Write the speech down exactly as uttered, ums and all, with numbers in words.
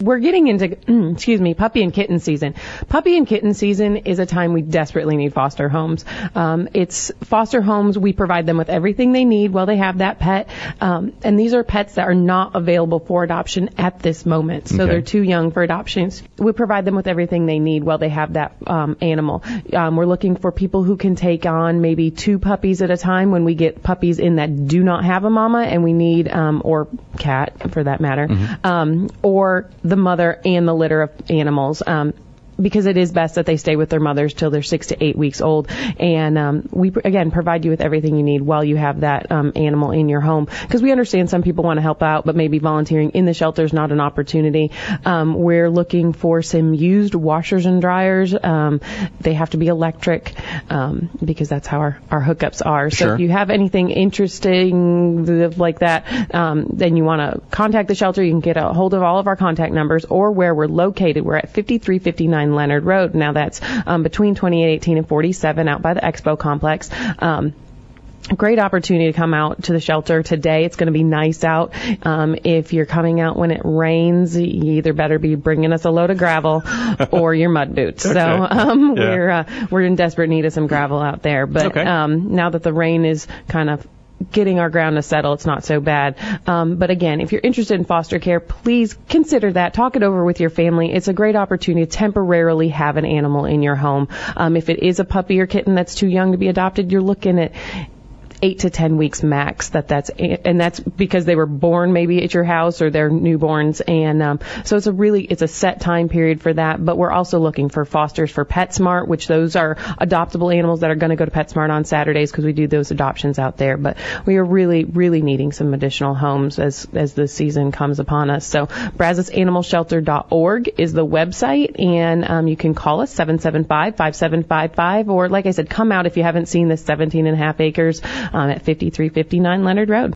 we're getting into, excuse me, puppy and kitten season. Puppy and kitten season is a time we desperately need foster homes. Um, it's foster homes. We provide them with everything they need while they have that pet. Um, and these are pets that are not available for adoption at this moment. So Okay. they're too young for adoptions. We provide them with everything they need while they have that um, animal. Um, we're looking for people who can take on maybe two puppies at a time when we get puppies in that do not have a mama, and we need, um, or cat for that matter, Mm-hmm. um, or the mother and the litter of animals. Um, because it is best that they stay with their mothers till they're six to eight weeks old. And um, we, again, provide you with everything you need while you have that um, animal in your home. Because we understand some people want to help out, but maybe volunteering in the shelter is not an opportunity. Um, we're looking for some used washers and dryers. Um, they have to be electric um, because that's how our, our hookups are. So Sure. if you have anything interesting like that, um, then you want to contact the shelter. You can get a hold of all of our contact numbers or where we're located. We're at fifty-three fifty-nine Leonard Road. Now that's um, between twenty-eight eighteen and forty-seven out by the Expo Complex. Um, Great opportunity to come out to the shelter today. It's going to be nice out. Um, if you're coming out when it rains, you either better be bringing us a load of gravel or your mud boots. Okay. So um, Yeah. we're uh, we're in desperate need of some gravel out there. But Okay. um, now that the rain is kind of getting our ground to settle, it's not so bad. Um, but again, if you're interested in foster care, please consider that. Talk it over with your family. It's a great opportunity to temporarily have an animal in your home. Um, if it is a puppy or kitten that's too young to be adopted, you're looking at eight to ten weeks max. That that's and that's because they were born maybe at your house or they're newborns, and um, so it's a really it's a set time period for that. But we're also looking for fosters for PetSmart, which those are adoptable animals that are going to go to PetSmart on Saturdays because we do those adoptions out there. But we are really really needing some additional homes as as the season comes upon us. So Brazos Animal Shelter dot org is the website, and um, you can call us seven seven five, five seven five five, or like I said, come out if you haven't seen this seventeen and a half acres. Um, at fifty-three fifty-nine Leonard Road.